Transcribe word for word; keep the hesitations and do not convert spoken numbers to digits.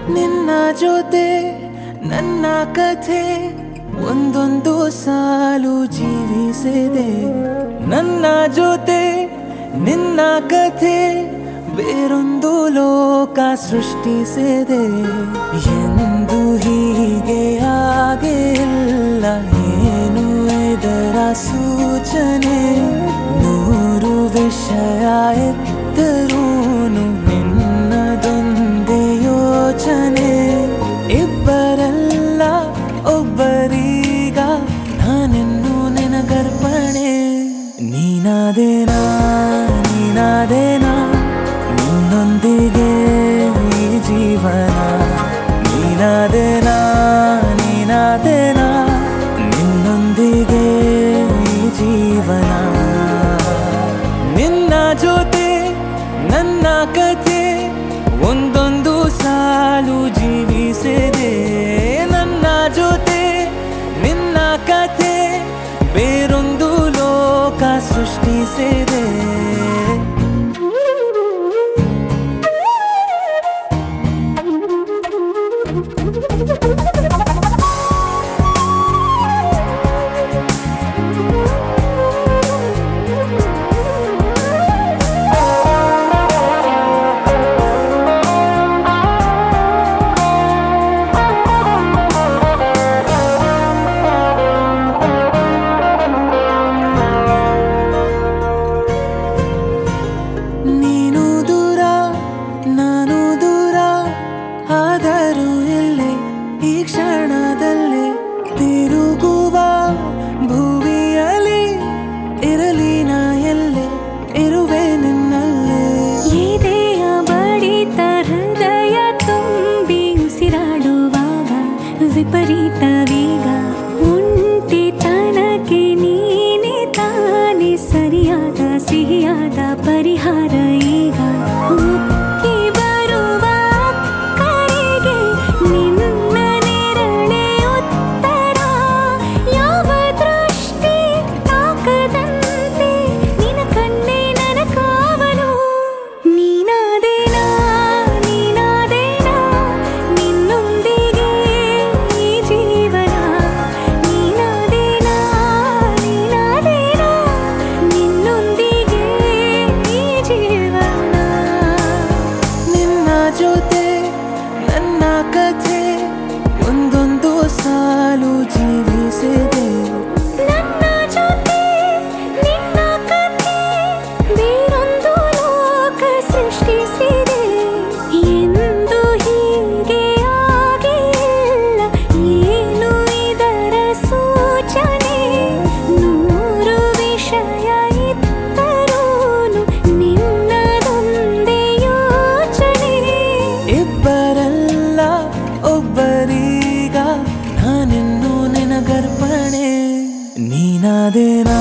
ನಿನ್ನ ಜೊತೆ ನನ್ನ ಕಥೆ ಒಂದೊಂದು ಸಾಲು ಜೀವಿಸಿದೆ. ನನ್ನ ಜೊತೆ ನಿನ್ನ ಕಥೆ ಬೇರೊಂದು ಲೋಕ ಸೃಷ್ಟಿಸಿದೆ. ಎಂದು ಹೀಗೆ ಆಗಿಲ್ಲ, ಏನು ಇದರ ಸೂಚನೆ? ನೂರು ವಿಷಯ ಎತ್ತರೂನು ನಿನ್ನದೊಂದೇ ಯೋಚನೆ. ಇಬ್ಬರಲ್ಲ ಒಬ್ಬರೀಗ ನಾನೆನ್ನು ನಿನಗರ್ಪಣೆ. ನೀನಾದೇನಾ ನೀನಾದೇನಾ ನಿನ್ನೊಂದಿಗೆ ಈ ಜೀವನ. ನೀನಾದೇನಾ ನೀನಾದೇನಾ ನಿನ್ನೊಂದಿಗೆ ಈ ಜೀವನ. ನಿನ್ನ ಜೊತೆ ನನ್ನ ಕಥೆ ಒಂದೊಂದು ಸಾಲು ಜೀವಿಸಿದೆ. ನನ್ನ ಜೊತೆ ನಿನ್ನ ಕಥೆ ಬೇರೊಂದು ಲೋಕ ಸೃಷ್ಟಿಸಿದೆ. ಈ ಕ್ಷಣದಲ್ಲಿ ತಿರುಗುವ ಭುವಿಯಲ್ಲಿ ಇರಲಿ ನಾ ಎಲ್ಲೆ ಇರುವೆ ನಿನ್ನಲ್ಲೇ. ಎದೆಯ ಬಡಿತ ಹೃದಯ ತುಂಬಿ ಉಸಿರಾಡುವಾಗ ವಿಪರೀತ ವೇಗ. ಒಂಟಿತನಕ್ಕೆ ನೀನೆ ತಾನೆ ಸರಿಯಾದ ಸಿಹಿಯಾದ ಪರಿಹಾರ ಈಗ. ಜೊತೆ ನನ್ನ ಕಥೆ ಒಂದೊಂದು ಸಾಲು ಜೀವಿಸಿದೆ. ನನ್ನ ಜೊತೆ ನಿನ್ನ ಕಥೆ ಬೇರೊಂದು ಲೋಕ ಸೃಷ್ಟಿಸಿದೆ. ಎಂದು ಹೀಗೆ ಆಗಿಲ್ಲ, ಏನು ಇದರ ಸೂಚನೆ? ನೂರು ವಿಷಯ ಇತ್ತರೂನು ನಿನ್ನದೊಂದೇ ಯೋಚನೆ. ಇಬ್ಬರಲ್ಲ ಒಬ್ಬರೀಗ ನಾನೆನ್ನು ನಿನಗರ್ಪಣೆ. ನೀನಾದೇನಾ